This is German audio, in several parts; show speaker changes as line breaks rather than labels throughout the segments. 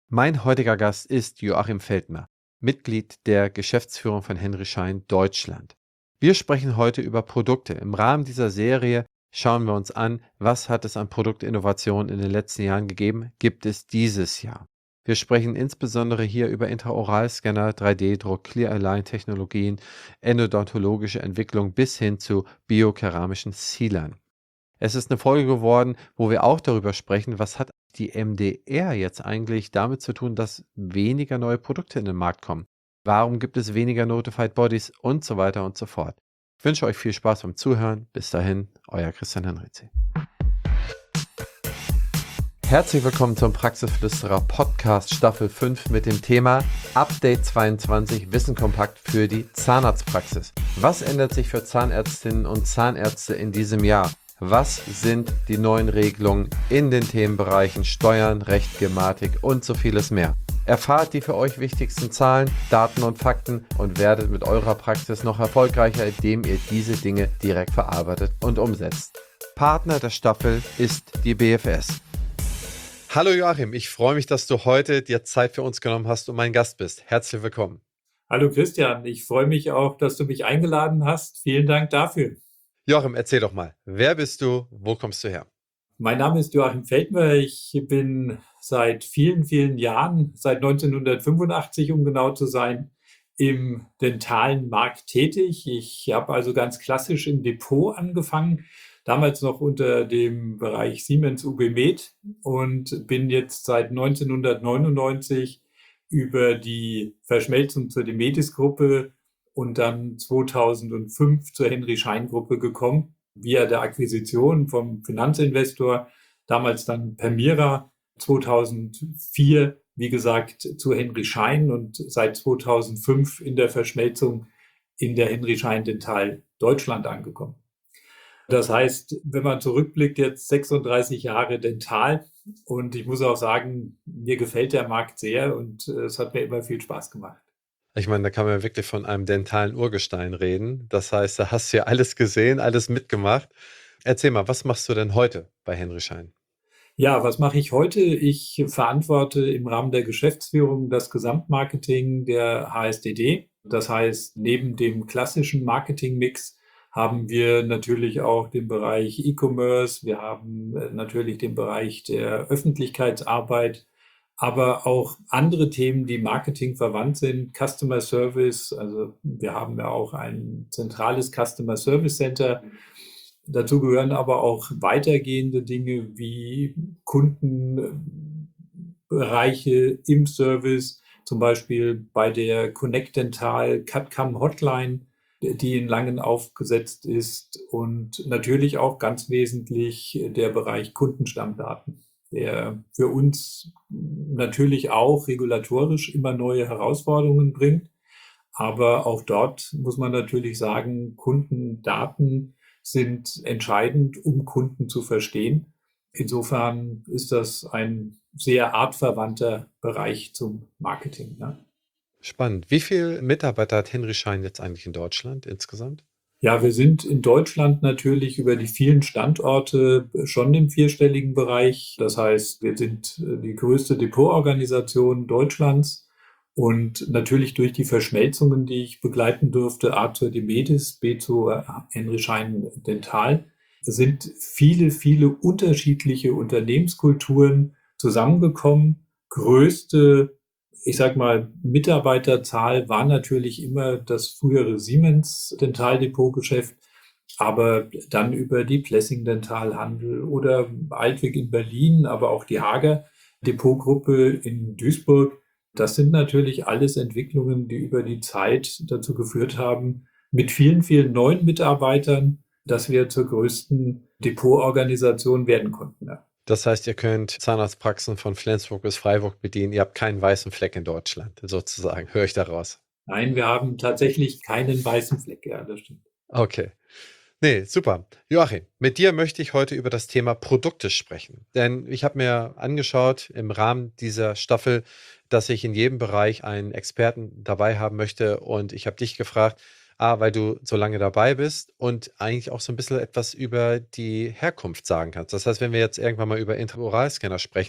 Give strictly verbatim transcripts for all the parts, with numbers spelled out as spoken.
Mein heutiger Gast ist Joachim Feldmer, Mitglied der Geschäftsführung von Henry Schein Deutschland. Wir sprechen heute über Produkte. Im Rahmen dieser Serie schauen wir uns an, was hat es an Produktinnovationen in den letzten Jahren gegeben, gibt es dieses Jahr. Wir sprechen insbesondere hier über Intraoralscanner, drei D-Druck, Clear-Align-Technologien, endodontologische Entwicklung bis hin zu biokeramischen Sealern. Es ist eine Folge geworden, wo wir auch darüber sprechen, was hat die M D R jetzt eigentlich damit zu tun, dass weniger neue Produkte in den Markt kommen? Warum gibt es weniger Notified Bodies und so weiter und so fort? Ich wünsche euch viel Spaß beim Zuhören. Bis dahin, euer Christian Henrizi. Herzlich willkommen zum Praxisflüsterer Podcast Staffel fünf mit dem Thema Update zweiundzwanzig Wissen kompakt für die Zahnarztpraxis. Was ändert sich für Zahnärztinnen und Zahnärzte in diesem Jahr? Was sind die neuen Regelungen in den Themenbereichen Steuern, Recht, Gematik und so vieles mehr? Erfahrt die für euch wichtigsten Zahlen, Daten und Fakten und werdet mit eurer Praxis noch erfolgreicher, indem ihr diese Dinge direkt verarbeitet und umsetzt. Partner der Staffel ist die B F S. Hallo Joachim, ich freue mich, dass du heute dir Zeit für uns genommen hast und mein Gast bist. Herzlich willkommen.
Hallo Christian, ich freue mich auch, dass du mich eingeladen hast. Vielen Dank dafür.
Joachim, erzähl doch mal, wer bist du, wo kommst du her?
Mein Name ist Joachim Feldmer. Ich bin seit vielen, vielen Jahren, seit neunzehnhundertfünfundachtzig, um genau zu sein, im dentalen Markt tätig. Ich habe also ganz klassisch im Depot angefangen, damals noch unter dem Bereich Siemens U B Med und bin jetzt seit neunzehnhundertneunundneunzig über die Verschmelzung zur Demedis-Gruppe und dann zweitausendfünf zur Henry Schein Gruppe gekommen, via der Akquisition vom Finanzinvestor, damals dann Permira, zweitausendvier, wie gesagt, zu Henry Schein und seit zweitausendfünf in der Verschmelzung in der Henry Schein Dental Deutschland angekommen. Das heißt, wenn man zurückblickt, jetzt sechsunddreißig Jahre Dental und ich muss auch sagen, mir gefällt der Markt sehr und es hat mir immer viel Spaß gemacht.
Ich meine, da kann man wirklich von einem dentalen Urgestein reden. Das heißt, da hast du ja alles gesehen, alles mitgemacht. Erzähl mal, was machst du denn heute bei Henry Schein?
Ja, was mache ich heute? Ich verantworte im Rahmen der Geschäftsführung das Gesamtmarketing der H S D D. Das heißt, neben dem klassischen Marketingmix haben wir natürlich auch den Bereich E-Commerce, wir haben natürlich den Bereich der Öffentlichkeitsarbeit, aber auch andere Themen, die Marketing verwandt sind, Customer Service. Also wir haben ja auch ein zentrales Customer Service Center. Dazu gehören aber auch weitergehende Dinge wie Kundenbereiche im Service, zum Beispiel bei der Connect Dental C A D-C A M Hotline, die in Langen aufgesetzt ist, und natürlich auch ganz wesentlich der Bereich Kundenstammdaten, der für uns natürlich auch regulatorisch immer neue Herausforderungen bringt. Aber auch dort muss man natürlich sagen, Kundendaten sind entscheidend, um Kunden zu verstehen. Insofern ist das ein sehr artverwandter Bereich zum Marketing. Ne?
Spannend. Wie viele Mitarbeiter hat Henry Schein jetzt eigentlich in Deutschland insgesamt?
Ja, wir sind in Deutschland natürlich über die vielen Standorte schon im vierstelligen Bereich. Das heißt, wir sind die größte Depotorganisation Deutschlands und natürlich durch die Verschmelzungen, die ich begleiten durfte, A zur Demedis, B zu Henry Schein Dental, sind viele, viele unterschiedliche Unternehmenskulturen zusammengekommen. Größte Ich sag mal, Mitarbeiterzahl war natürlich immer das frühere Siemens Dentaldepotgeschäft, aber dann über die Plessing Dentalhandel oder Altwig in Berlin, aber auch die Hager Depotgruppe in Duisburg. Das sind natürlich alles Entwicklungen, die über die Zeit dazu geführt haben, mit vielen, vielen neuen Mitarbeitern, dass wir zur größten Depotorganisation werden konnten. Ja.
Das heißt, ihr könnt Zahnarztpraxen von Flensburg bis Freiburg bedienen. Ihr habt keinen weißen Fleck in Deutschland, sozusagen. Höre ich daraus?
Nein, wir haben tatsächlich keinen weißen Fleck. Ja, das stimmt.
Okay. Nee, super. Joachim, mit dir möchte ich heute über das Thema Produkte sprechen. Denn ich habe mir angeschaut im Rahmen dieser Staffel, dass ich in jedem Bereich einen Experten dabei haben möchte. Und ich habe dich gefragt, A, weil du so lange dabei bist und eigentlich auch so ein bisschen etwas über die Herkunft sagen kannst. Das heißt, wenn wir jetzt irgendwann mal über Intraoralscanner sprechen,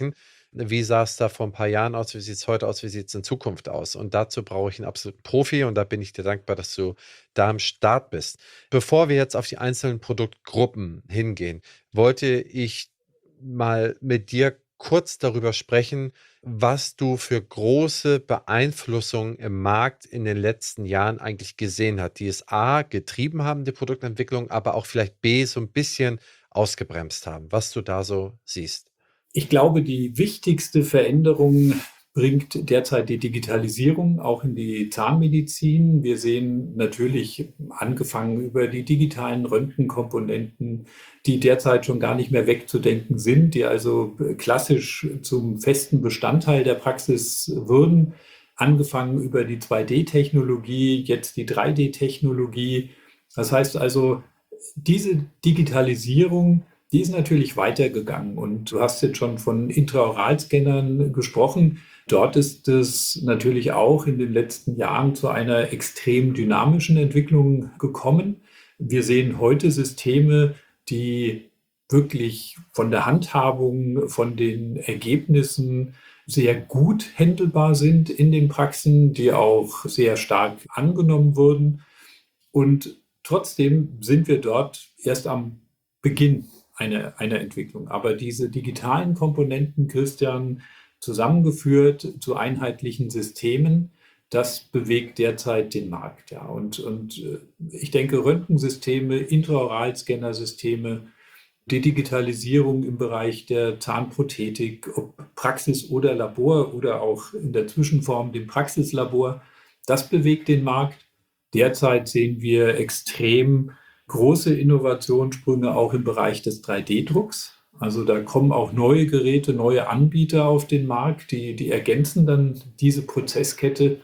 Wie sah es da vor ein paar Jahren aus? Wie sieht es heute aus? Wie sieht es in Zukunft aus? Und dazu brauche ich einen absoluten Profi und da bin ich dir dankbar, dass du da am Start bist. Bevor wir jetzt auf die einzelnen Produktgruppen hingehen, wollte ich mal mit dir kurz darüber sprechen, was du für große Beeinflussungen im Markt in den letzten Jahren eigentlich gesehen hast, die es A getrieben haben, die Produktentwicklung, aber auch vielleicht B so ein bisschen ausgebremst haben, was du da so siehst.
Ich glaube, die wichtigste Veränderung bringt derzeit die Digitalisierung auch in die Zahnmedizin. Wir sehen natürlich angefangen über die digitalen Röntgenkomponenten, die derzeit schon gar nicht mehr wegzudenken sind, die also klassisch zum festen Bestandteil der Praxis würden. Angefangen über die zwei D-Technologie, jetzt die drei D-Technologie. Das heißt also, diese Digitalisierung, die ist natürlich weitergegangen und du hast jetzt schon von Intraoralscannern gesprochen. Dort ist es natürlich auch in den letzten Jahren zu einer extrem dynamischen Entwicklung gekommen. Wir sehen heute Systeme, die wirklich von der Handhabung, von den Ergebnissen sehr gut handelbar sind in den Praxen, die auch sehr stark angenommen wurden. Und trotzdem sind wir dort erst am Beginn einer, einer Entwicklung. Aber diese digitalen Komponenten, Christian, zusammengeführt zu einheitlichen Systemen, das bewegt derzeit den Markt. Ja. Und, und ich denke, Röntgensysteme, Intraoralscannersysteme, die Digitalisierung im Bereich der Zahnprothetik, ob Praxis oder Labor oder auch in der Zwischenform dem Praxislabor, das bewegt den Markt. Derzeit sehen wir extrem große Innovationssprünge auch im Bereich des drei D-Drucks. Also da kommen auch neue Geräte, neue Anbieter auf den Markt, die, die ergänzen dann diese Prozesskette.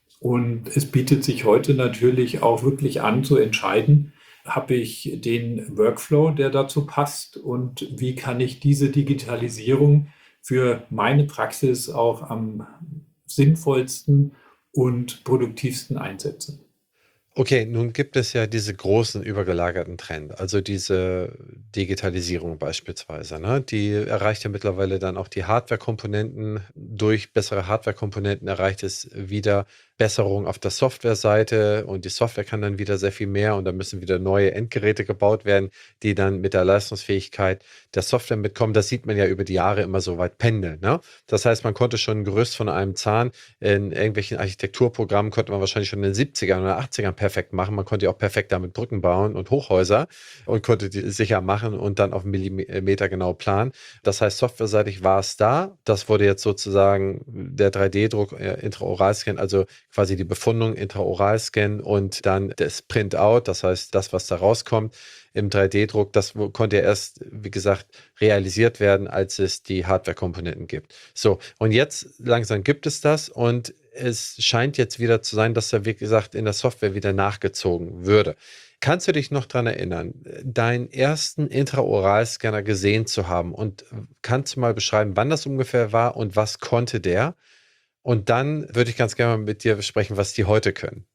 Und es bietet sich heute natürlich auch wirklich an zu entscheiden, habe ich den Workflow, der dazu passt und wie kann ich diese Digitalisierung für meine Praxis auch am sinnvollsten und produktivsten einsetzen.
Okay, nun gibt es ja diese großen übergelagerten Trend, also diese Digitalisierung beispielsweise, ne? Die erreicht ja mittlerweile dann auch die Hardware-Komponenten. Durch bessere Hardware-Komponenten erreicht es wieder Besserung auf der Softwareseite und die Software kann dann wieder sehr viel mehr und dann müssen wieder neue Endgeräte gebaut werden, die dann mit der Leistungsfähigkeit der Software mitkommen. Das sieht man ja über die Jahre immer so weit pendeln, ne? Das heißt, man konnte schon ein Gerüst von einem Zahn in irgendwelchen Architekturprogrammen konnte man wahrscheinlich schon in den siebzigern oder achtzigern perfekt machen. Man konnte ja auch perfekt damit Brücken bauen und Hochhäuser und konnte die sicher machen und dann auf Millimeter genau planen. Das heißt, softwareseitig war es da. Das wurde jetzt sozusagen der drei D-Druck, äh, Intraoralscan, also quasi die Befundung, Intraoralscan und dann das Printout, das heißt, das, was da rauskommt im drei D-Druck, das konnte ja erst, wie gesagt, realisiert werden, als es die Hardware-Komponenten gibt. So, und jetzt langsam gibt es das und es scheint jetzt wieder zu sein, dass da, wie gesagt, in der Software wieder nachgezogen würde. Kannst du dich noch daran erinnern, deinen ersten Intraoralscanner gesehen zu haben und kannst du mal beschreiben, wann das ungefähr war und was konnte der? Und dann würde ich ganz gerne mal mit dir besprechen, was die heute können.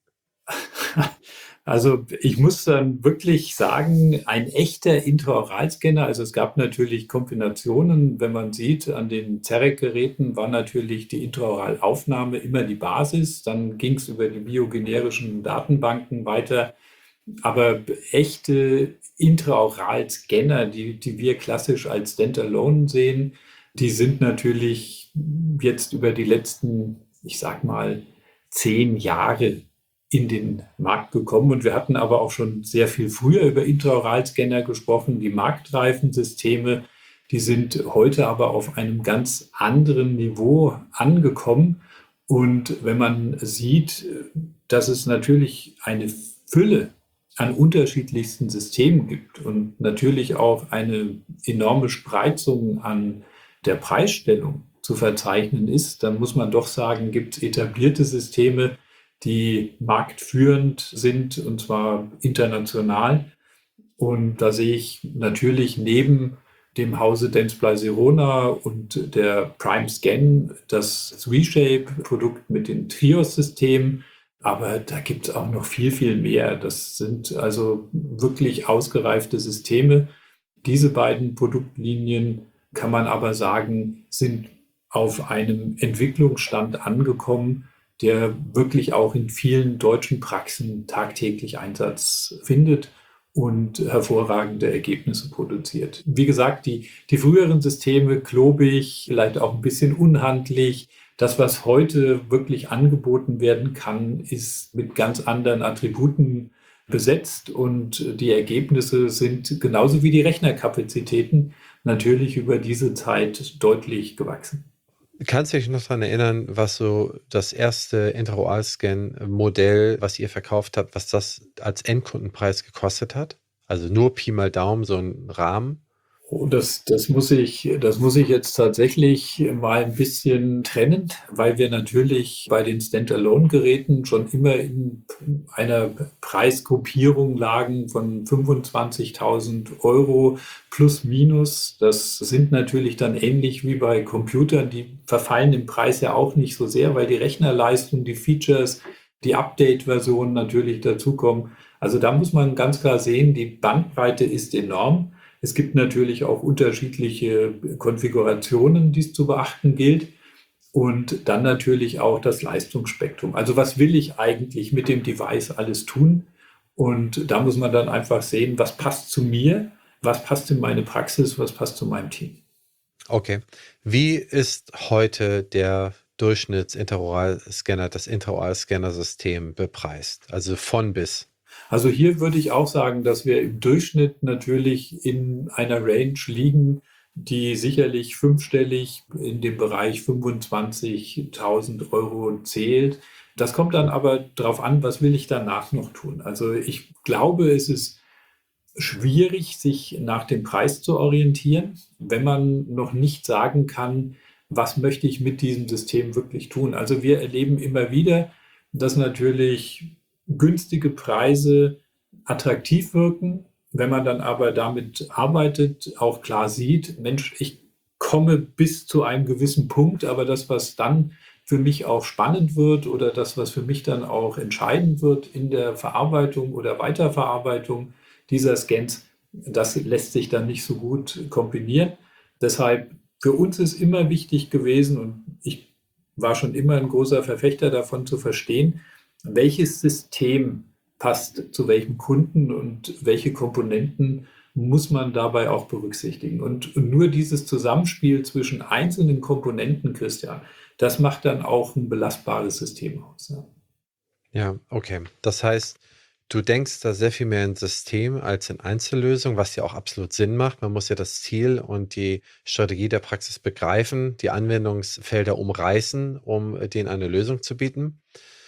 Also ich muss dann wirklich sagen, ein echter Intraoralscanner, also es gab natürlich Kombinationen, wenn man sieht, an den Zerec-Geräten war natürlich die Intraoralaufnahme immer die Basis, dann ging es über die biogenerischen Datenbanken weiter, aber echte Intraoralscanner, die, die wir klassisch als Standalone sehen, die sind natürlich jetzt über die letzten, ich sag mal, zehn Jahre in den Markt gekommen. Und wir hatten aber auch schon sehr viel früher über Intraoralscanner gesprochen. Die marktreifen Systeme, die sind heute aber auf einem ganz anderen Niveau angekommen. Und wenn man sieht, dass es natürlich eine Fülle an unterschiedlichsten Systemen gibt und natürlich auch eine enorme Spreizung an der Preisstellung zu verzeichnen ist, dann muss man doch sagen, gibt es etablierte Systeme, die marktführend sind, und zwar international. Und da sehe ich natürlich neben dem Hause Dentsply Sirona und der Prime Scan das reshape-Produkt mit dem Trios-System. Aber da gibt es auch noch viel, viel mehr. Das sind also wirklich ausgereifte Systeme. Diese beiden Produktlinien, kann man aber sagen, sind auf einem Entwicklungsstand angekommen, der wirklich auch in vielen deutschen Praxen tagtäglich Einsatz findet und hervorragende Ergebnisse produziert. Wie gesagt, die, die früheren Systeme klobig, vielleicht auch ein bisschen unhandlich. Das, was heute wirklich angeboten werden kann, ist mit ganz anderen Attributen besetzt und die Ergebnisse sind genauso wie die Rechnerkapazitäten natürlich über diese Zeit deutlich gewachsen.
Kannst du dich noch daran erinnern, was so das erste Intraoral-Scan-Modell, was ihr verkauft habt, was das als Endkundenpreis gekostet hat? Also nur Pi mal Daumen, so ein Rahmen?
Oh, das, das muss ich, das muss ich jetzt tatsächlich mal ein bisschen trennen, weil wir natürlich bei den Standalone-Geräten schon immer in einer Preisgruppierung lagen von fünfundzwanzigtausend Euro plus minus. Das sind natürlich dann ähnlich wie bei Computern, die verfallen im Preis ja auch nicht so sehr, weil die Rechnerleistung, die Features, die Update-Versionen natürlich dazukommen. Also da muss man ganz klar sehen, die Bandbreite ist enorm. Es gibt natürlich auch unterschiedliche Konfigurationen, die es zu beachten gilt. Und dann natürlich auch das Leistungsspektrum. Also was will ich eigentlich mit dem Device alles tun? Und da muss man dann einfach sehen, was passt zu mir, was passt in meine Praxis, was passt zu meinem Team.
Okay. Wie ist heute der Durchschnitts-Intraoral-Scanner, das Intraoral-Scanner-System bepreist? Also von bis.
Also hier würde ich auch sagen, dass wir im Durchschnitt natürlich in einer Range liegen, die sicherlich fünfstellig in dem Bereich fünfundzwanzigtausend Euro zählt. Das kommt dann aber darauf an, was will ich danach noch tun. Also ich glaube, es ist schwierig, sich nach dem Preis zu orientieren, wenn man noch nicht sagen kann, was möchte ich mit diesem System wirklich tun. Also wir erleben immer wieder, dass natürlich günstige Preise attraktiv wirken. Wenn man dann aber damit arbeitet, auch klar sieht, Mensch, ich komme bis zu einem gewissen Punkt, aber das, was dann für mich auch spannend wird oder das, was für mich dann auch entscheidend wird in der Verarbeitung oder Weiterverarbeitung dieser Scans, das lässt sich dann nicht so gut kombinieren. Deshalb für uns ist immer wichtig gewesen und ich war schon immer ein großer Verfechter davon zu verstehen, welches System passt zu welchem Kunden und welche Komponenten muss man dabei auch berücksichtigen. Und, und nur dieses Zusammenspiel zwischen einzelnen Komponenten, Christian, das macht dann auch ein belastbares System aus. Ja,
Ja, okay. Das heißt, du denkst da sehr viel mehr in System als in Einzellösung, was ja auch absolut Sinn macht. Man muss ja das Ziel und die Strategie der Praxis begreifen, die Anwendungsfelder umreißen, um denen eine Lösung zu bieten.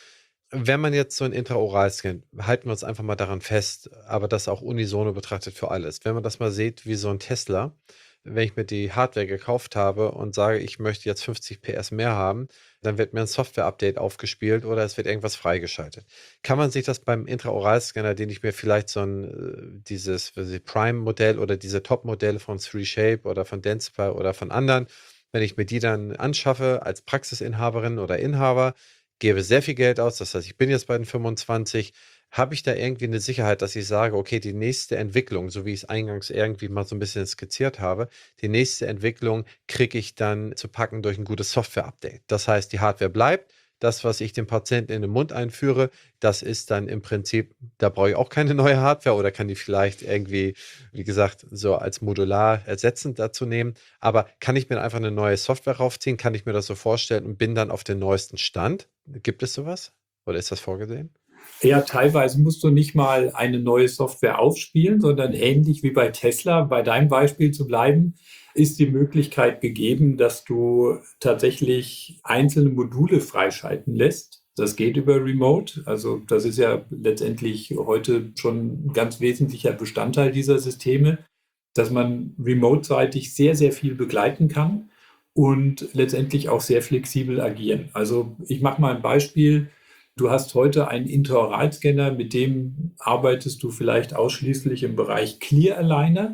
Wenn man jetzt so ein Intraoral-Scan, halten wir uns einfach mal daran fest, aber das auch unisono betrachtet für alles. Wenn man das mal sieht wie so ein Tesla, wenn ich mir die Hardware gekauft habe und sage, ich möchte jetzt fünfzig P S mehr haben, dann wird mir ein Software-Update aufgespielt oder es wird irgendwas freigeschaltet. Kann man sich das beim Intraoral-Scanner, den ich mir vielleicht so ein, äh, dieses Prime-Modell oder diese Top-Modelle von Three Shape oder von Dentsply oder von anderen, wenn ich mir die dann anschaffe als Praxisinhaberin oder Inhaber, gebe sehr viel Geld aus, das heißt, ich bin jetzt bei den fünfundzwanzig, habe ich da irgendwie eine Sicherheit, dass ich sage, okay, die nächste Entwicklung, so wie ich es eingangs irgendwie mal so ein bisschen skizziert habe, die nächste Entwicklung kriege ich dann zu packen durch ein gutes Software-Update. Das heißt, die Hardware bleibt, das, was ich dem Patienten in den Mund einführe, das ist dann im Prinzip, da brauche ich auch keine neue Hardware oder kann die vielleicht irgendwie, wie gesagt, so als modular ersetzend dazu nehmen. Aber kann ich mir einfach eine neue Software raufziehen? Kann ich mir das so vorstellen und bin dann auf den neuesten Stand? Gibt es sowas? Oder ist das vorgesehen?
Ja, teilweise musst du nicht mal eine neue Software aufspielen, sondern ähnlich wie bei Tesla, bei deinem Beispiel zu bleiben, ist die Möglichkeit gegeben, dass du tatsächlich einzelne Module freischalten lässt. Das geht über Remote. Also das ist ja letztendlich heute schon ein ganz wesentlicher Bestandteil dieser Systeme, dass man remote-seitig sehr, sehr viel begleiten kann und letztendlich auch sehr flexibel agieren. Also ich mache mal ein Beispiel. Du hast heute einen Intraoralscanner, mit dem arbeitest du vielleicht ausschließlich im Bereich Clear Aligner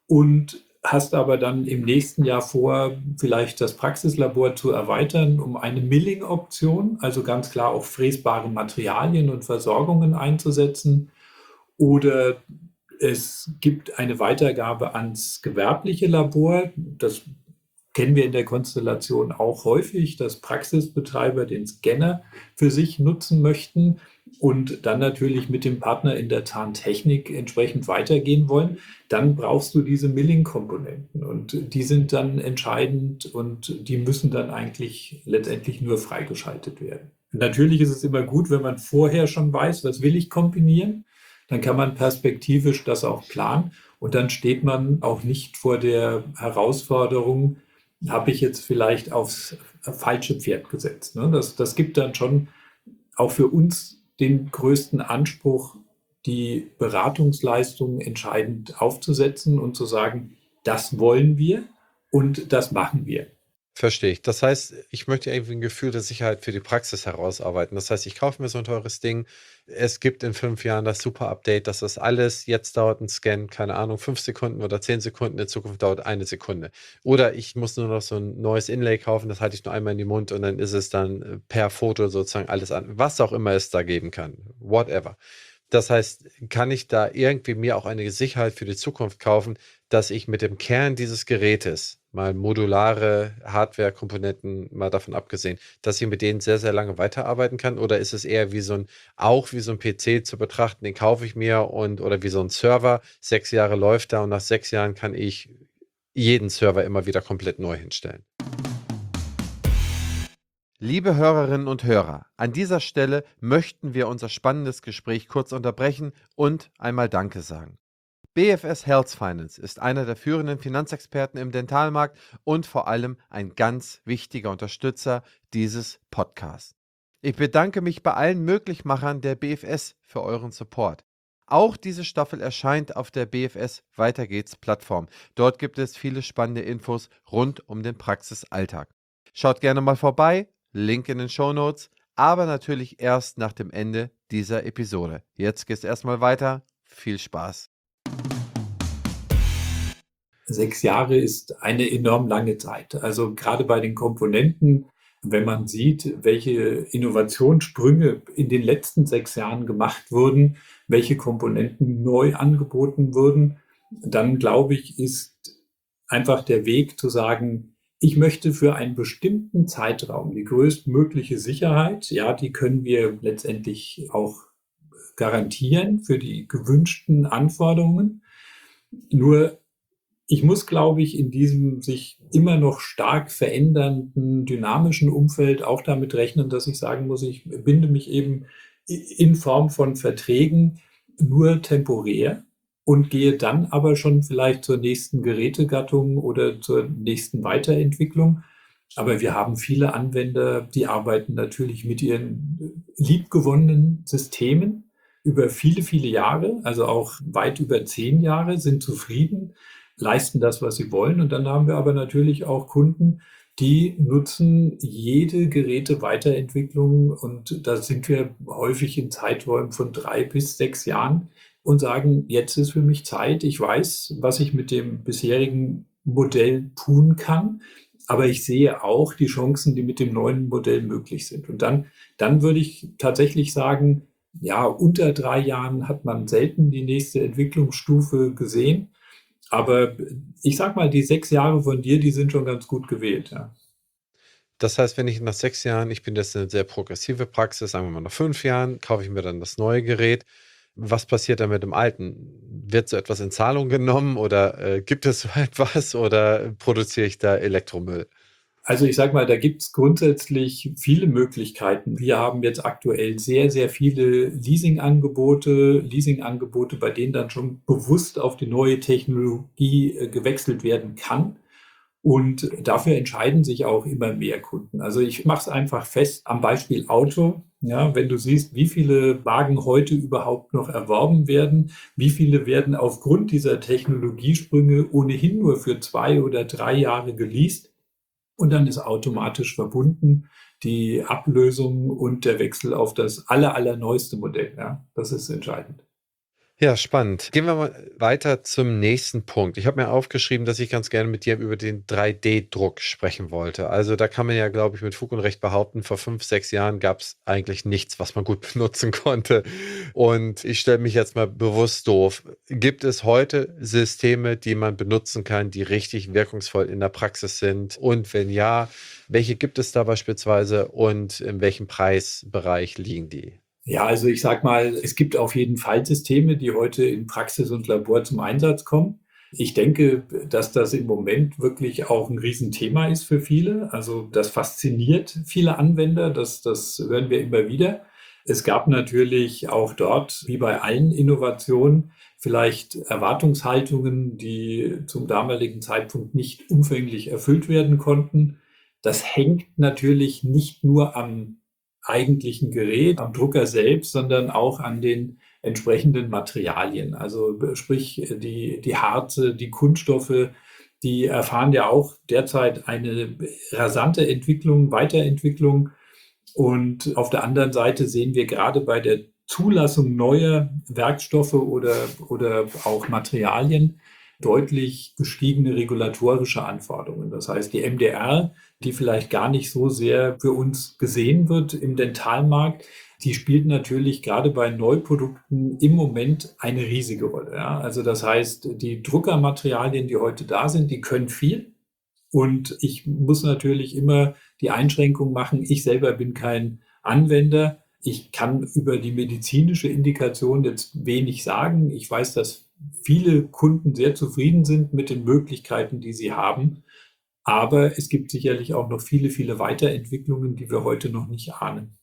und hast aber dann im nächsten Jahr vor, vielleicht das Praxislabor zu erweitern um eine Milling-Option, also ganz klar auch fräsbare Materialien und Versorgungen einzusetzen. Oder es gibt eine Weitergabe ans gewerbliche Labor. Das kennen wir in der Konstellation auch häufig, dass Praxisbetreiber den Scanner für sich nutzen möchten und dann natürlich mit dem Partner in der Tarntechnik entsprechend weitergehen wollen. Dann brauchst du diese Milling-Komponenten und die sind dann entscheidend und die müssen dann eigentlich letztendlich nur freigeschaltet werden. Und natürlich ist es immer gut, wenn man vorher schon weiß, was will ich kombinieren, dann kann man perspektivisch das auch planen und dann steht man auch nicht vor der Herausforderung, habe ich jetzt vielleicht aufs falsche Pferd gesetzt. Ne? Das, das gibt dann schon auch für uns den größten Anspruch, die Beratungsleistungen entscheidend aufzusetzen und zu sagen, das wollen wir und das machen wir.
Verstehe ich. Das heißt, ich möchte irgendwie ein Gefühl der Sicherheit für die Praxis herausarbeiten. Das heißt, ich kaufe mir so ein teures Ding. Es gibt in fünf Jahren das Super-Update, dass das alles, jetzt dauert ein Scan, keine Ahnung, fünf Sekunden oder zehn Sekunden, in Zukunft dauert eine Sekunde. Oder ich muss nur noch so ein neues Inlay kaufen, das halte ich nur einmal in den Mund und dann ist es dann äh, per Foto sozusagen alles an. Was auch immer es da geben kann. Whatever. Das heißt, kann ich da irgendwie mir auch eine Sicherheit für die Zukunft kaufen, dass ich mit dem Kern dieses Gerätes, mal modulare Hardware-Komponenten, mal davon abgesehen, dass ich mit denen sehr, sehr lange weiterarbeiten kann? Oder ist es eher wie so ein, auch wie so ein P C zu betrachten, den kaufe ich mir und, oder wie so ein Server, sechs Jahre läuft da und nach sechs Jahren kann ich jeden Server immer wieder komplett neu hinstellen? Liebe Hörerinnen und Hörer, an dieser Stelle möchten wir unser spannendes Gespräch kurz unterbrechen und einmal Danke sagen. B F S Health Finance ist einer der führenden Finanzexperten im Dentalmarkt und vor allem ein ganz wichtiger Unterstützer dieses Podcasts. Ich bedanke mich bei allen Möglichmachern der B F S für euren Support. Auch diese Staffel erscheint auf der B F S Weiter geht's Plattform. Dort gibt es viele spannende Infos rund um den Praxisalltag. Schaut gerne mal vorbei. Link in den Shownotes, aber natürlich erst nach dem Ende dieser Episode. Jetzt geht's erstmal weiter. Viel Spaß.
Sechs Jahre ist eine enorm lange Zeit. Also gerade bei den Komponenten, wenn man sieht, welche Innovationssprünge in den letzten sechs Jahren gemacht wurden, welche Komponenten neu angeboten wurden, dann glaube ich, ist einfach der Weg zu sagen, ich möchte für einen bestimmten Zeitraum die größtmögliche Sicherheit, ja, die können wir letztendlich auch garantieren für die gewünschten Anforderungen. Nur ich muss, glaube ich, in diesem sich immer noch stark verändernden, dynamischen Umfeld auch damit rechnen, dass ich sagen muss, ich binde mich eben in Form von Verträgen nur temporär und gehe dann aber schon vielleicht zur nächsten Gerätegattung oder zur nächsten Weiterentwicklung. Aber wir haben viele Anwender, die arbeiten natürlich mit ihren liebgewonnenen Systemen über viele, viele Jahre, also auch weit über zehn Jahre, sind zufrieden, leisten das, was sie wollen. Und dann haben wir aber natürlich auch Kunden, die nutzen jede Geräteweiterentwicklung und da sind wir häufig in Zeiträumen von drei bis sechs Jahren und sagen, jetzt ist für mich Zeit, ich weiß, was ich mit dem bisherigen Modell tun kann, aber ich sehe auch die Chancen, die mit dem neuen Modell möglich sind. Und dann, dann würde ich tatsächlich sagen, ja, unter drei Jahren hat man selten die nächste Entwicklungsstufe gesehen. Aber ich sag mal, die sechs Jahre von dir, die sind schon ganz gut gewählt, ja.
Das heißt, wenn ich nach sechs Jahren, ich bin jetzt eine sehr progressive Praxis, sagen wir mal nach fünf Jahren, kaufe ich mir dann das neue Gerät. Was passiert dann mit dem alten? Wird so etwas in Zahlung genommen oder äh, gibt es so etwas oder produziere ich da Elektromüll?
Also ich sage mal, da gibt es grundsätzlich viele Möglichkeiten. Wir haben jetzt aktuell sehr, sehr viele Leasingangebote, Leasingangebote, bei denen dann schon bewusst auf die neue Technologie äh, gewechselt werden kann. Und dafür entscheiden sich auch immer mehr Kunden. Also ich mache es einfach fest am Beispiel Auto. Ja, wenn du siehst, wie viele Wagen heute überhaupt noch erworben werden, wie viele werden aufgrund dieser Technologiesprünge ohnehin nur für zwei oder drei Jahre geleast und dann ist automatisch verbunden die Ablösung und der Wechsel auf das aller, allerneueste Modell. Ja, das ist entscheidend.
Ja, spannend. Gehen wir mal weiter zum nächsten Punkt. Ich habe mir aufgeschrieben, dass ich ganz gerne mit dir über den drei D-Druck sprechen wollte. Also da kann man ja, glaube ich, mit Fug und Recht behaupten, vor fünf, sechs Jahren gab es eigentlich nichts, was man gut benutzen konnte. Und ich stelle mich jetzt mal bewusst doof. Gibt es heute Systeme, die man benutzen kann, die richtig wirkungsvoll in der Praxis sind? Und wenn ja, welche gibt es da beispielsweise und in welchem Preisbereich liegen die?
Ja, also ich sage mal, es gibt auf jeden Fall Systeme, die heute in Praxis und Labor zum Einsatz kommen. Ich denke, dass das im Moment wirklich auch ein Riesenthema ist für viele. Also das fasziniert viele Anwender, das, das hören wir immer wieder. Es gab natürlich auch dort, wie bei allen Innovationen, vielleicht Erwartungshaltungen, die zum damaligen Zeitpunkt nicht umfänglich erfüllt werden konnten. Das hängt natürlich nicht nur am eigentlichen Gerät, am Drucker selbst, sondern auch an den entsprechenden Materialien. Also sprich die, die Harze, die Kunststoffe, die erfahren ja auch derzeit eine rasante Entwicklung, Weiterentwicklung. Und auf der anderen Seite sehen wir gerade bei der Zulassung neuer Werkstoffe oder, oder auch Materialien deutlich gestiegene regulatorische Anforderungen. Das heißt, die M D R, die vielleicht gar nicht so sehr für uns gesehen wird im Dentalmarkt, die spielt natürlich gerade bei Neuprodukten im Moment eine riesige Rolle. Ja? Also das heißt, die Druckermaterialien, die heute da sind, die können viel. Und ich muss natürlich immer die Einschränkung machen, ich selber bin kein Anwender. Ich kann über die medizinische Indikation jetzt wenig sagen. Ich weiß, dass viele Kunden sehr zufrieden sind mit den Möglichkeiten, die sie haben. Aber es gibt sicherlich auch noch viele, viele Weiterentwicklungen, die wir heute noch nicht ahnen.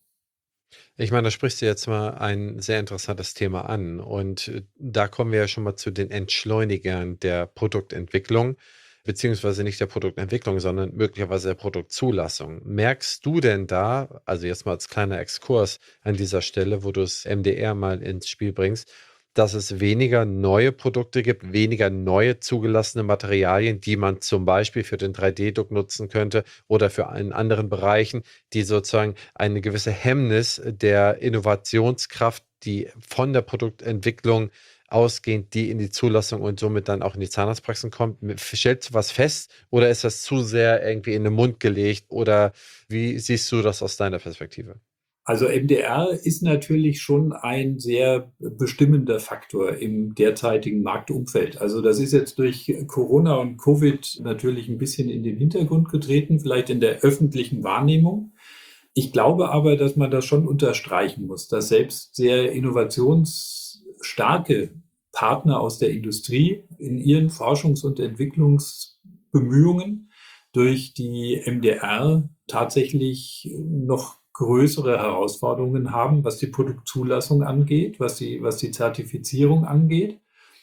Ich meine, da sprichst du jetzt mal ein sehr interessantes Thema an. Und äh, da kommen wir ja schon mal zu den Entschleunigern der Produktentwicklung, beziehungsweise nicht der Produktentwicklung, sondern möglicherweise der Produktzulassung. Merkst du denn da, also jetzt mal als kleiner Exkurs an dieser Stelle, wo du das M D R mal ins Spiel bringst, dass es weniger neue Produkte gibt, weniger neue zugelassene Materialien, die man zum Beispiel für den drei D-Druck nutzen könnte oder für in anderen Bereichen, die sozusagen eine gewisse Hemmnis der Innovationskraft, die von der Produktentwicklung ausgehend, die in die Zulassung und somit dann auch in die Zahnarztpraxen kommt. Stellst du was fest oder ist das zu sehr irgendwie in den Mund gelegt oder wie siehst du das aus deiner Perspektive?
Also M D R ist natürlich schon ein sehr bestimmender Faktor im derzeitigen Marktumfeld. Also das ist jetzt durch Corona und Covid natürlich ein bisschen in den Hintergrund getreten, vielleicht in der öffentlichen Wahrnehmung. Ich glaube aber, dass man das schon unterstreichen muss, dass selbst sehr innovationsstarke Partner aus der Industrie in ihren Forschungs- und Entwicklungsbemühungen durch die M D R tatsächlich noch größere Herausforderungen haben, was die Produktzulassung angeht, was die, was die Zertifizierung angeht.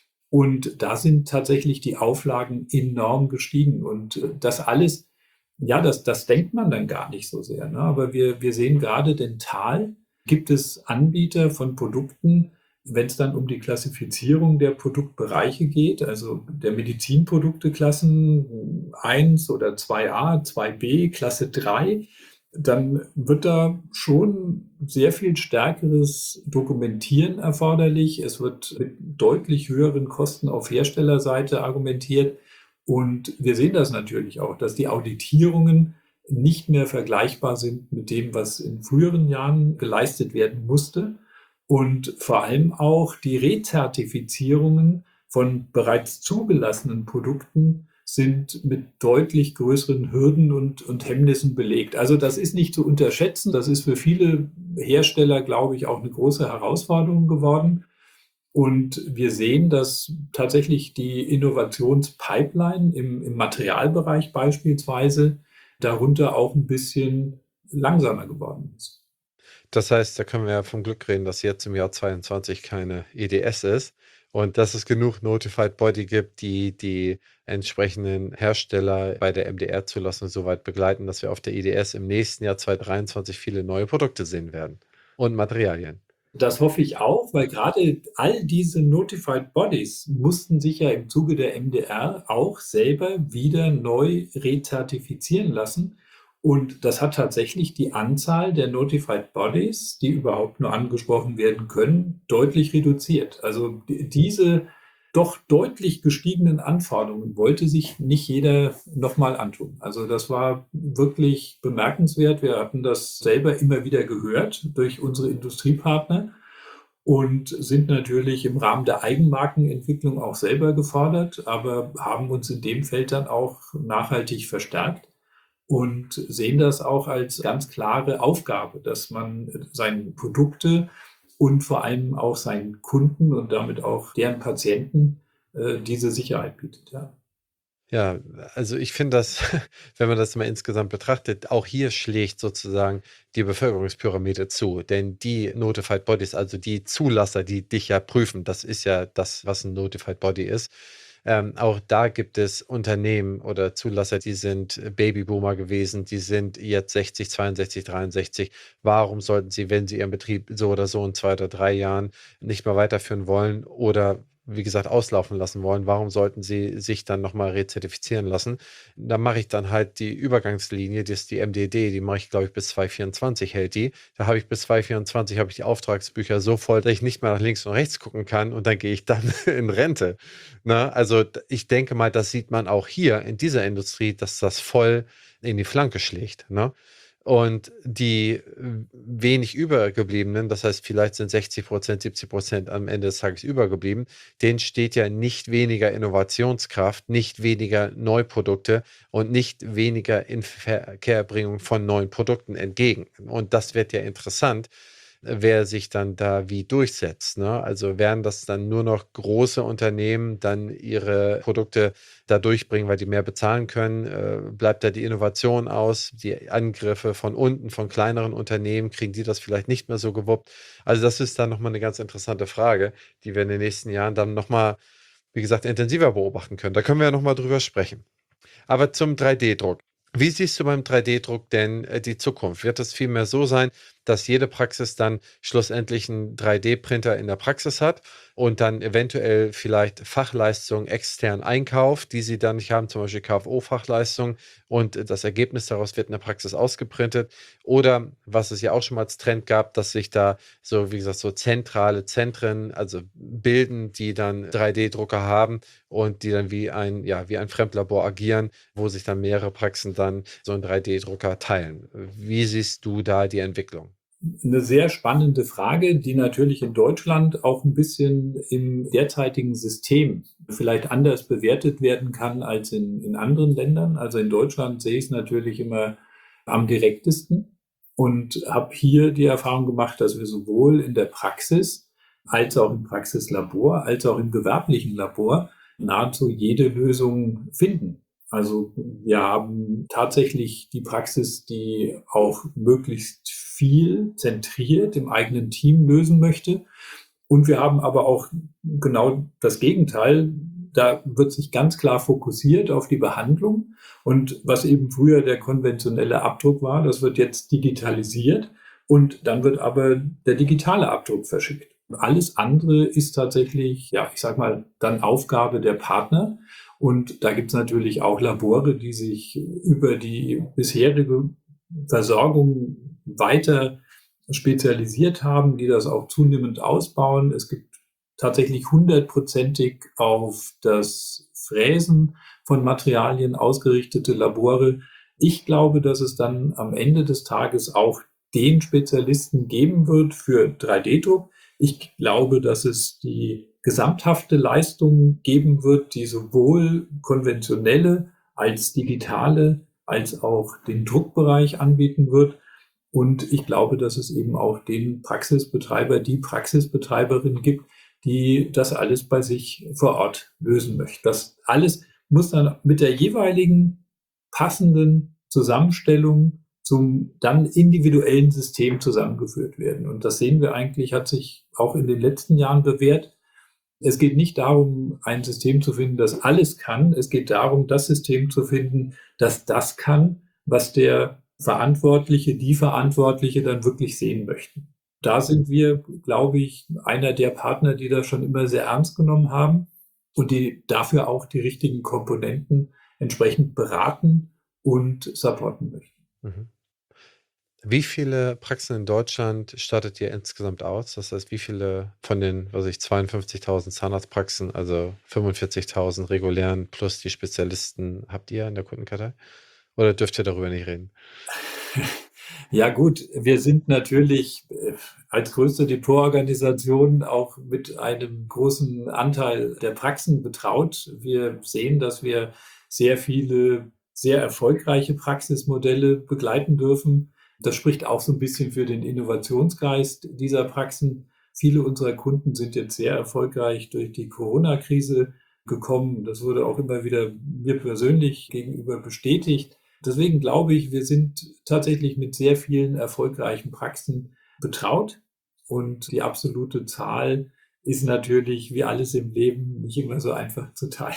Und da sind tatsächlich die Auflagen enorm gestiegen. Und äh, das alles, ja, das, das denkt man dann gar nicht so sehr. Ne? Aber wir, wir sehen gerade dental, gibt es Anbieter von Produkten, wenn es dann um die Klassifizierung der Produktbereiche geht, also der Medizinprodukte Klassen eins oder zwei a, zwei b, Klasse drei, dann wird da schon sehr viel stärkeres Dokumentieren erforderlich. Es wird mit deutlich höheren Kosten auf Herstellerseite argumentiert. Und wir sehen das natürlich auch, dass die Auditierungen nicht mehr vergleichbar sind mit dem, was in früheren Jahren geleistet werden musste. Und vor allem auch die Rezertifizierungen von bereits zugelassenen Produkten sind mit deutlich größeren Hürden und, und Hemmnissen belegt. Also das ist nicht zu unterschätzen. Das ist für viele Hersteller, glaube ich, auch eine große Herausforderung geworden. Und wir sehen, dass tatsächlich die Innovationspipeline im, im Materialbereich beispielsweise darunter auch ein bisschen langsamer geworden ist.
Das heißt, da können wir ja vom Glück reden, dass jetzt im Jahr zweiundzwanzig keine E D S ist und dass es genug Notified Body gibt, die die entsprechenden Hersteller bei der M D R-Zulassung so weit begleiten, dass wir auf der E D S im nächsten Jahr zwanzig dreiundzwanzig viele neue Produkte sehen werden und Materialien.
Das hoffe ich auch, weil gerade all diese Notified Bodies mussten sich ja im Zuge der M D R auch selber wieder neu rezertifizieren lassen. Und das hat tatsächlich die Anzahl der Notified Bodies, die überhaupt nur angesprochen werden können, deutlich reduziert. Also diese doch deutlich gestiegenen Anforderungen wollte sich nicht jeder nochmal antun. Also das war wirklich bemerkenswert. Wir hatten das selber immer wieder gehört durch unsere Industriepartner und sind natürlich im Rahmen der Eigenmarkenentwicklung auch selber gefordert, aber haben uns in dem Feld dann auch nachhaltig verstärkt und sehen das auch als ganz klare Aufgabe, dass man seine Produkte und vor allem auch seinen Kunden und damit auch deren Patienten äh, diese Sicherheit bietet. Ja.
Ja, also ich finde das, wenn man das mal insgesamt betrachtet, auch hier schlägt sozusagen die Bevölkerungspyramide zu. Denn die Notified Bodies, also die Zulasser, die dich ja prüfen, das ist ja das, was ein Notified Body ist. Ähm, auch da gibt es Unternehmen oder Zulasser, die sind Babyboomer gewesen, die sind jetzt sechzig, zweiundsechzig, dreiundsechzig. Warum sollten sie, wenn sie ihren Betrieb so oder so in zwei oder drei Jahren nicht mehr weiterführen wollen oder wie gesagt, auslaufen lassen wollen, warum sollten sie sich dann nochmal rezertifizieren lassen? Da mache ich dann halt die Übergangslinie, das ist die M D D, die mache ich, glaube ich, bis zwanzig vierundzwanzig hält die. Da habe ich bis zwanzig vierundzwanzig habe ich die Auftragsbücher so voll, dass ich nicht mehr nach links und rechts gucken kann und dann gehe ich dann in Rente. Na, also ich denke mal, das sieht man auch hier in dieser Industrie, dass das voll in die Flanke schlägt. Ne? Und die äh, wenig übergebliebenen, das heißt, vielleicht sind sechzig Prozent, siebzig Prozent am Ende des Tages übergeblieben, denen steht ja nicht weniger Innovationskraft, nicht weniger Neuprodukte und nicht weniger Inverkehrbringung von neuen Produkten entgegen. Und das wird ja interessant, wer sich dann da wie durchsetzt. Ne? Also werden das dann nur noch große Unternehmen dann ihre Produkte da durchbringen, weil die mehr bezahlen können? Äh, bleibt da die Innovation aus? Die Angriffe von unten, von kleineren Unternehmen, kriegen die das vielleicht nicht mehr so gewuppt? Also das ist dann nochmal eine ganz interessante Frage, die wir in den nächsten Jahren dann nochmal, wie gesagt, intensiver beobachten können. Da können wir ja nochmal drüber sprechen. Aber zum drei D-Druck. Wie siehst du beim drei D-Druck denn äh, die Zukunft? Wird es vielmehr so sein, dass jede Praxis dann schlussendlich einen drei D-Printer in der Praxis hat und dann eventuell vielleicht Fachleistungen extern einkauft, die sie dann nicht haben, zum Beispiel K F O-Fachleistungen und äh, das Ergebnis daraus wird in der Praxis ausgeprintet? Oder was es ja auch schon mal als Trend gab, dass sich da so, wie gesagt, so zentrale Zentren, also bilden, die dann drei D-Drucker haben und die dann wie ein, ja, wie ein Fremdlabor agieren, wo sich dann mehrere Praxen dann so einen drei D-Drucker teilen. Wie siehst du da die Entwicklung?
Eine sehr spannende Frage, die natürlich in Deutschland auch ein bisschen im derzeitigen System vielleicht anders bewertet werden kann als in, in anderen Ländern. Also in Deutschland sehe ich es natürlich immer am direktesten und habe hier die Erfahrung gemacht, dass wir sowohl in der Praxis als auch im Praxislabor, als auch im gewerblichen Labor nahezu jede Lösung finden. Also wir haben tatsächlich die Praxis, die auch möglichst viel zentriert im eigenen Team lösen möchte. Und wir haben aber auch genau das Gegenteil. Da wird sich ganz klar fokussiert auf die Behandlung. Und was eben früher der konventionelle Abdruck war, das wird jetzt digitalisiert. Und dann wird aber der digitale Abdruck verschickt. Alles andere ist tatsächlich, ja, ich sag mal, dann Aufgabe der Partner. Und da gibt es natürlich auch Labore, die sich über die bisherige Versorgung weiter spezialisiert haben, die das auch zunehmend ausbauen. Es gibt tatsächlich hundertprozentig auf das Fräsen von Materialien ausgerichtete Labore. Ich glaube, dass es dann am Ende des Tages auch den Spezialisten geben wird für drei D-Druck. Ich glaube, dass es die gesamthafte Leistung geben wird, die sowohl konventionelle als digitale als auch den Druckbereich anbieten wird. Und ich glaube, dass es eben auch den Praxisbetreiber, die Praxisbetreiberin gibt, die das alles bei sich vor Ort lösen möchte. Das alles muss dann mit der jeweiligen passenden Zusammenstellung zum dann individuellen System zusammengeführt werden. Und das sehen wir eigentlich, hat sich auch in den letzten Jahren bewährt. Es geht nicht darum, ein System zu finden, das alles kann. Es geht darum, das System zu finden, das das kann, was der Verantwortliche, die Verantwortliche dann wirklich sehen möchten. Da sind wir, glaube ich, einer der Partner, die das schon immer sehr ernst genommen haben und die dafür auch die richtigen Komponenten entsprechend beraten und supporten möchten.
Mhm. Wie viele Praxen in Deutschland stattet ihr insgesamt aus? Das heißt, wie viele von den, was weiß ich, zweiundfünfzigtausend Zahnarztpraxen, also fünfundvierzigtausend regulären plus die Spezialisten habt ihr in der Kundenkartei? Oder dürft ihr darüber nicht reden?
Ja gut, wir sind natürlich äh, als größte Depotorganisation auch mit einem großen Anteil der Praxen betraut. Wir sehen, dass wir sehr viele sehr erfolgreiche Praxismodelle begleiten dürfen. Das spricht auch so ein bisschen für den Innovationsgeist dieser Praxen. Viele unserer Kunden sind jetzt sehr erfolgreich durch die Corona-Krise gekommen. Das wurde auch immer wieder mir persönlich gegenüber bestätigt. Deswegen glaube ich, wir sind tatsächlich mit sehr vielen erfolgreichen Praxen betraut und die absolute Zahl ist natürlich wie alles im Leben nicht immer so einfach zu teilen.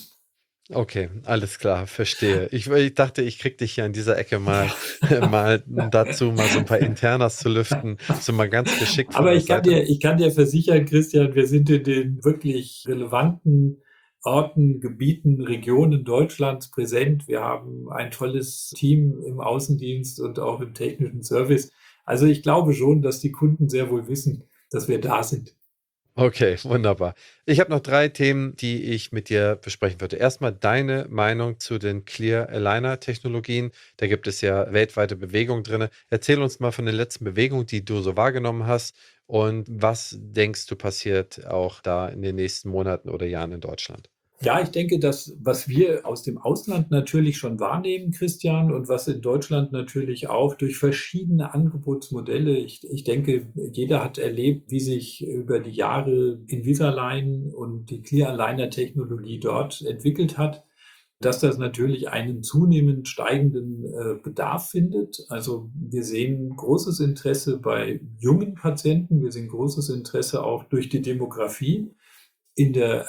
Okay, alles klar, verstehe. Ich, ich dachte, ich krieg dich hier an dieser Ecke mal, mal dazu, mal so ein paar Internas zu lüften, so mal ganz geschickt von
Aber
der
ich kann
Seite.
dir, ich kann dir versichern, Christian, wir sind in den wirklich relevanten Orten, Gebieten, Regionen Deutschlands präsent. Wir haben ein tolles Team im Außendienst und auch im technischen Service. Also ich glaube schon, dass die Kunden sehr wohl wissen, dass wir da sind.
Okay, wunderbar. Ich habe noch drei Themen, die ich mit dir besprechen würde. Erstmal deine Meinung zu den Clear Aligner Technologien. Da gibt es ja weltweite Bewegung drin. Erzähl uns mal von den letzten Bewegungen, die du so wahrgenommen hast und was denkst du passiert auch da in den nächsten Monaten oder Jahren in Deutschland?
Ja, ich denke, dass was wir aus dem Ausland natürlich schon wahrnehmen, Christian, und was in Deutschland natürlich auch durch verschiedene Angebotsmodelle, ich, ich denke, jeder hat erlebt, wie sich über die Jahre Invisalign und die Clear Aligner Technologie dort entwickelt hat, dass das natürlich einen zunehmend steigenden äh, Bedarf findet. Also wir sehen großes Interesse bei jungen Patienten, wir sehen großes Interesse auch durch die Demografie in der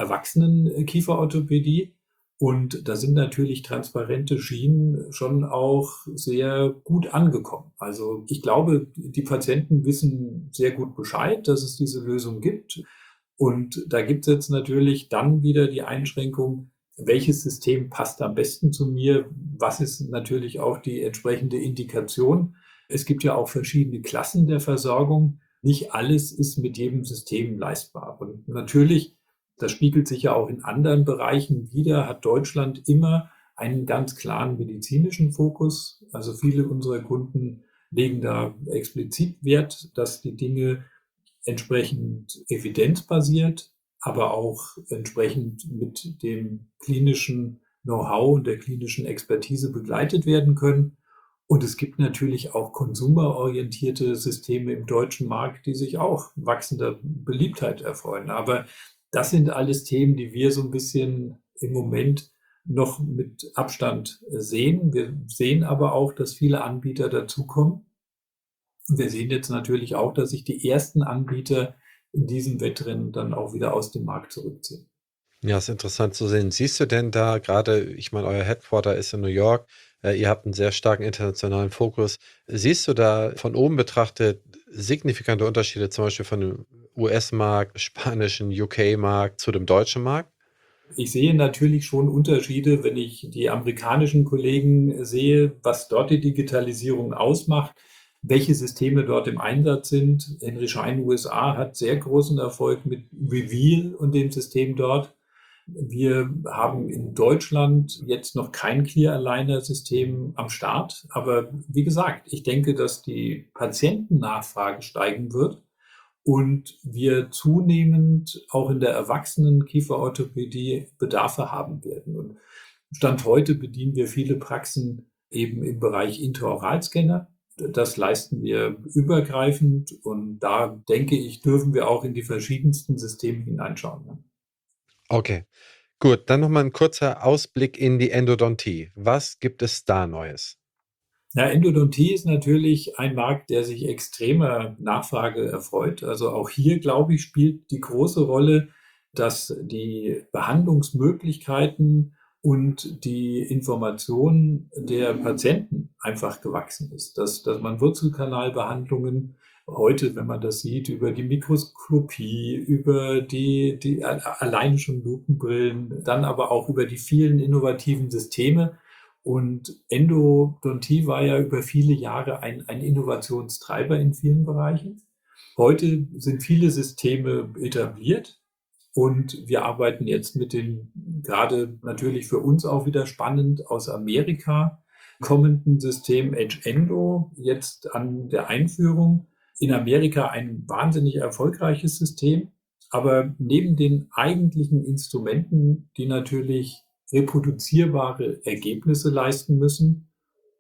Erwachsenen-Kieferorthopädie. Und da sind natürlich transparente Schienen schon auch sehr gut angekommen. Also ich glaube, die Patienten wissen sehr gut Bescheid, dass es diese Lösung gibt. Und da gibt es jetzt natürlich dann wieder die Einschränkung, welches System passt am besten zu mir? Was ist natürlich auch die entsprechende Indikation? Es gibt ja auch verschiedene Klassen der Versorgung. Nicht alles ist mit jedem System leistbar. Und natürlich, das spiegelt sich ja auch in anderen Bereichen wieder, hat Deutschland immer einen ganz klaren medizinischen Fokus. Also viele unserer Kunden legen da explizit Wert, dass die Dinge entsprechend evidenzbasiert, aber auch entsprechend mit dem klinischen Know-how und der klinischen Expertise begleitet werden können. Und es gibt natürlich auch konsumerorientierte Systeme im deutschen Markt, die sich auch wachsender Beliebtheit erfreuen. Aber das sind alles Themen, die wir so ein bisschen im Moment noch mit Abstand sehen. Wir sehen aber auch, dass viele Anbieter dazukommen. Wir sehen jetzt natürlich auch, dass sich die ersten Anbieter in diesem Wettrennen dann auch wieder aus dem Markt zurückziehen.
Ja, ist interessant zu sehen. Siehst du denn da gerade, ich meine, euer Headquarter ist in New York, äh, ihr habt einen sehr starken internationalen Fokus. Siehst du da von oben betrachtet signifikante Unterschiede, zum Beispiel von dem U S-Markt, spanischen U K-Markt zu dem deutschen Markt?
Ich sehe natürlich schon Unterschiede, wenn ich die amerikanischen Kollegen sehe, was dort die Digitalisierung ausmacht, welche Systeme dort im Einsatz sind. Henry Schein U S A hat sehr großen Erfolg mit Reveal und dem System dort. Wir haben in Deutschland jetzt noch kein Clear Aligner System am Start. Aber wie gesagt, ich denke, dass die Patientennachfrage steigen wird und wir zunehmend auch in der erwachsenen Kieferorthopädie Bedarfe haben werden. Und Stand heute bedienen wir viele Praxen eben im Bereich Intraoralscanner. Das leisten wir übergreifend und da denke ich, dürfen wir auch in die verschiedensten Systeme hineinschauen.
Okay, gut. Dann noch mal 'n kurzer Ausblick in die Endodontie. Was gibt es da Neues?
Ja, Endodontie ist natürlich ein Markt, der sich extremer Nachfrage erfreut. Also auch hier, glaube ich, spielt die große Rolle, dass die Behandlungsmöglichkeiten und die Information der Patienten einfach gewachsen ist. Dass, dass man Wurzelkanalbehandlungen heute, wenn man das sieht, über die Mikroskopie, über die, die alleine schon Lupenbrillen, dann aber auch über die vielen innovativen Systeme, Und Endodontie war ja über viele Jahre ein, ein Innovationstreiber in vielen Bereichen. Heute sind viele Systeme etabliert und wir arbeiten jetzt mit den, gerade natürlich für uns auch wieder spannend, aus Amerika kommenden System Edge Endo jetzt an der Einführung. In Amerika ein wahnsinnig erfolgreiches System, aber neben den eigentlichen Instrumenten, die natürlich reproduzierbare Ergebnisse leisten müssen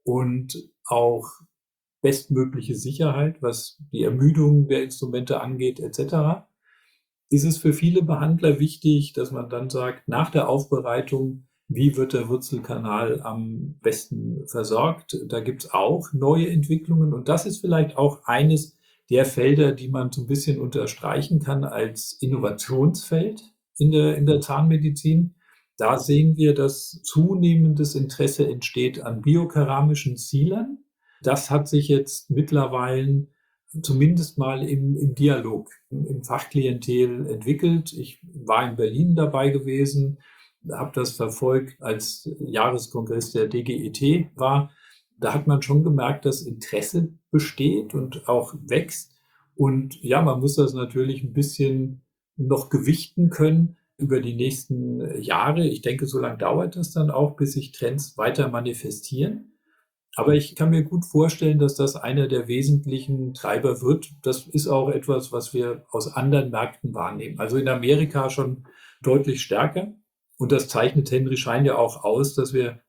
und auch bestmögliche Sicherheit, was die Ermüdung der Instrumente angeht, et cetera, ist es für viele Behandler wichtig, dass man dann sagt, nach der Aufbereitung, wie wird der Wurzelkanal am besten versorgt? Da gibt es auch neue Entwicklungen und das ist vielleicht auch eines der Felder, die man so ein bisschen unterstreichen kann als Innovationsfeld in der, in der Zahnmedizin. Da sehen wir, dass zunehmendes Interesse entsteht an biokeramischen Sealern. Das hat sich jetzt mittlerweile zumindest mal im, im Dialog, im, im Fachklientel entwickelt. Ich war in Berlin dabei gewesen, habe das verfolgt, als Jahreskongress der D G E T war. Da hat man schon gemerkt, dass Interesse besteht und auch wächst. Und ja, man muss das natürlich ein bisschen noch gewichten können über die nächsten Jahre. Ich denke, so lange dauert das dann auch, bis sich Trends weiter manifestieren. Aber ich kann mir gut vorstellen, dass das einer der wesentlichen Treiber wird. Das ist auch etwas, was wir aus anderen Märkten wahrnehmen. Also in Amerika schon deutlich stärker. Und das zeichnet Henry Schein ja auch aus, dass wir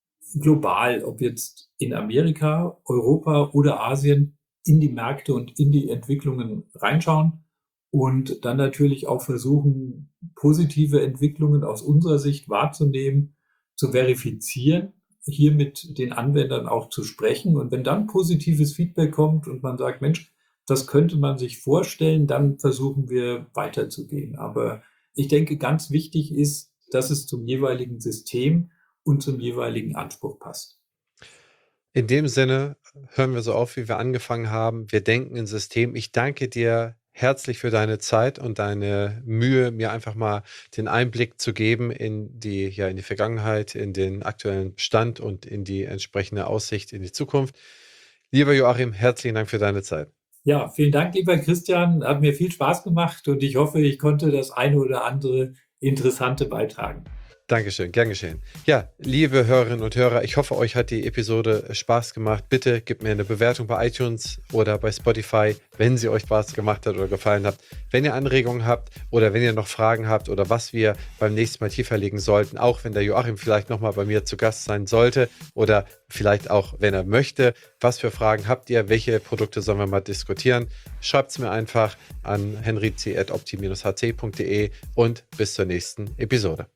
global, ob jetzt in Amerika, Europa oder Asien, in die Märkte und in die Entwicklungen reinschauen und dann natürlich auch versuchen, positive Entwicklungen aus unserer Sicht wahrzunehmen, zu verifizieren, hier mit den Anwendern auch zu sprechen. Und wenn dann positives Feedback kommt und man sagt, Mensch, das könnte man sich vorstellen, dann versuchen wir weiterzugehen. Aber ich denke, ganz wichtig ist, dass es zum jeweiligen System und zum jeweiligen Anspruch passt.
In dem Sinne hören wir so auf, wie wir angefangen haben. Wir denken in System. Ich danke dir herzlich für deine Zeit und deine Mühe, mir einfach mal den Einblick zu geben in die, ja, in die Vergangenheit, in den aktuellen Stand und in die entsprechende Aussicht in die Zukunft. Lieber Joachim, herzlichen Dank für deine Zeit.
Ja, vielen Dank, lieber Christian. Hat mir viel Spaß gemacht und ich hoffe, ich konnte das eine oder andere Interessante beitragen.
Dankeschön, gern geschehen. Ja, liebe Hörerinnen und Hörer, ich hoffe, euch hat die Episode Spaß gemacht. Bitte gebt mir eine Bewertung bei iTunes oder bei Spotify, wenn sie euch Spaß gemacht hat oder gefallen hat. Wenn ihr Anregungen habt oder wenn ihr noch Fragen habt oder was wir beim nächsten Mal tiefer legen sollten, auch wenn der Joachim vielleicht nochmal bei mir zu Gast sein sollte oder vielleicht auch, wenn er möchte, was für Fragen habt ihr, welche Produkte sollen wir mal diskutieren, schreibt es mir einfach an henrici at opti dash h c punkt de und bis zur nächsten Episode.